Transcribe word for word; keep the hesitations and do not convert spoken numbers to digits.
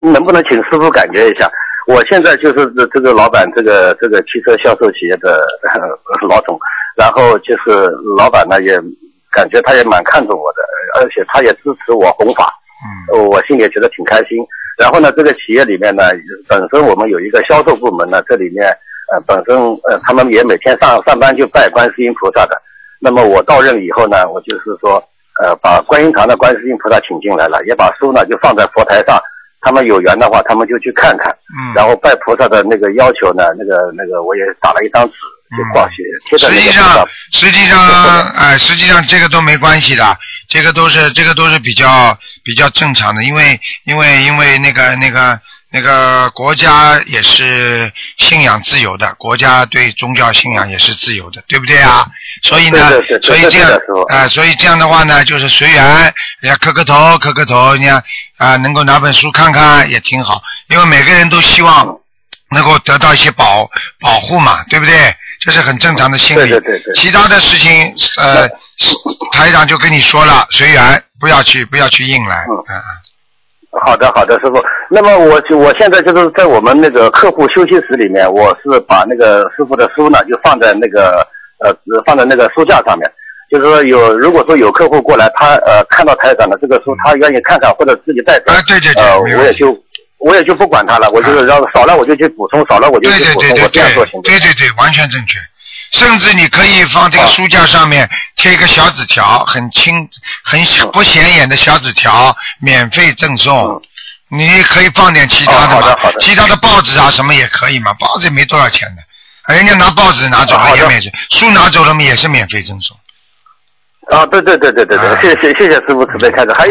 能不能请师傅感觉一下？我现在就是这个老板，这个这个汽车销售企业的老总，然后就是老板呢也感觉他也蛮看重我的，而且他也支持我弘法，嗯，我心里也觉得挺开心。然后呢，这个企业里面呢，本身我们有一个销售部门呢，这里面呃本身呃他们也每天上上班就拜观世音菩萨的。那么我到任以后呢，我就是说呃把观音堂的观世音菩萨请进来了，也把书呢就放在佛台上。他们有缘的话，他们就去看看。嗯。然后拜菩萨的那个要求呢，那个那个我也打了一张纸，就挂写贴在那个实际上，实际上，哎、呃，实际上这个都没关系的，这个都是这个都是比较比较正常的，因为因为因为那个那个那个国家也是信仰自由的，国家对宗教信仰也是自由的，对不对啊？所以呢， 对对对所以这样啊、呃，所以这样的话呢，就是随缘，人家磕个头磕个头，人家啊、呃、能够拿本书看看也挺好，因为每个人都希望能够得到一些保保护嘛，对不对？这是很正常的心理。 对对对对。 其他的事情，呃，台长就跟你说了，随缘，不要去不要去硬来。嗯嗯。 好的，好的，师傅。那么我我现在就是在我们那个客户休息室里面，我是把那个师傅的书呢，就放在那个呃放在那个书架上面。就是说有如果说有客户过来，他呃看到台长的这个书，他愿意看看或者自己带走， 啊对对对， 呃我也就我也就不管他了，我就是让少了我就去补充，少了我就去补充， 对对对对我这样做行不行？ 对对对，完全正确。甚至你可以放这个书架上面贴一个小纸条，很轻很不显眼的小纸条，免费赠送。嗯，你可以放点其他的嘛， 哦、的其他的报纸啊什么也可以嘛，报纸也没多少钱的，人家拿报纸拿走了也免费，书拿走了也是免费赠送。 啊，对对对对对对，谢谢谢谢师傅慈悲开示。还有